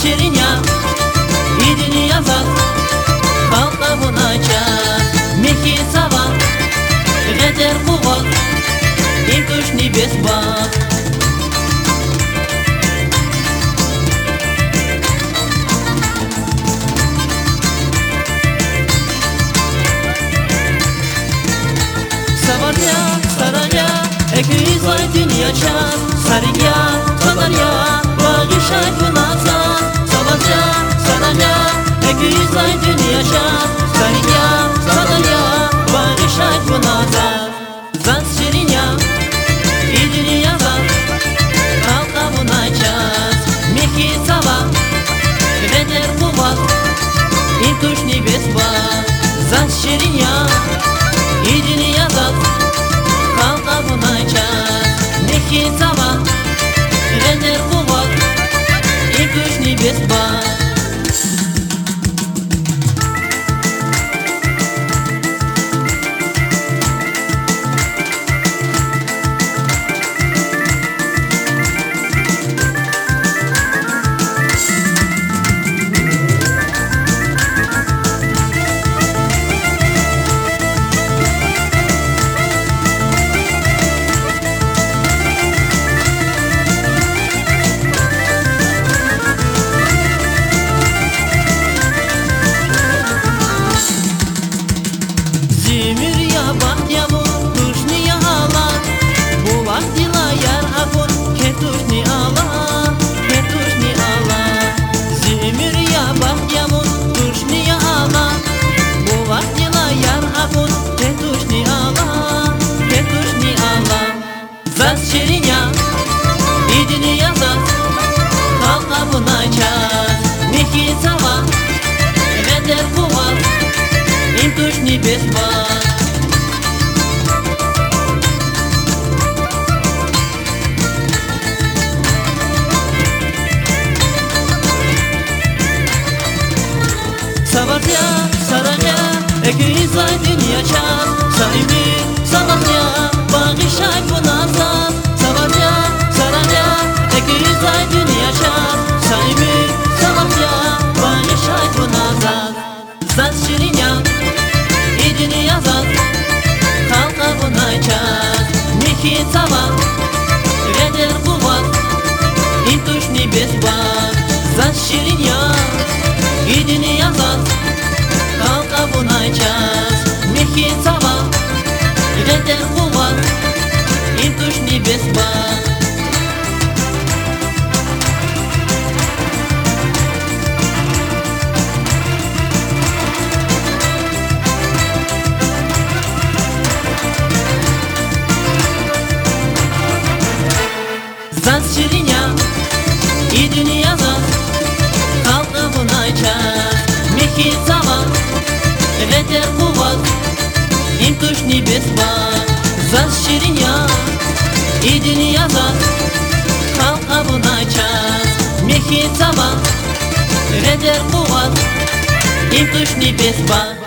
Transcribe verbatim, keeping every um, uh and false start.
şirinya idini yazar halka bunaca meki sava geder kuvvat İlkuşni besbat Savarya, saraya, eki izlay dünya çar Sarıya, sadarya, bağışay günaza Savarya, saraya, eki izlay dünya çar Sarıya, sadarya, bağışay günaza Zat şirinya idini yazar halka bunayacağız Meki sava geder kuvvat İlkuşni besbat Zat şirinya idini yazar halka bunayacağız Meki sava geder kuvvat İlkuşni besbat Zat şirinya idini yazar halka bunayacağız Meki sava geder kuvvat İlkuşni besbat Savarya, saraya, eki izlay dünya çar Sahibi, savarya, bağışay günaza Savarya, saraya, eki izlay dünya çar Sahibi, savarya, bağışay günaza Zat şirinya idini yazar halka bunayacağız Meki sava geder kuvvat İlkuşni besbat Zat şirinya idini yazar halka bunayacağız Meki sava geder kuvvat İlkuşni besbat Zat şirinya idini yazar halka bunayacağız Meki sava geder kuvvat İlkuşni besbat Zat şirinya idini yazar halka bunayacağız Meki sava geder kuvvat İlkuşni besbat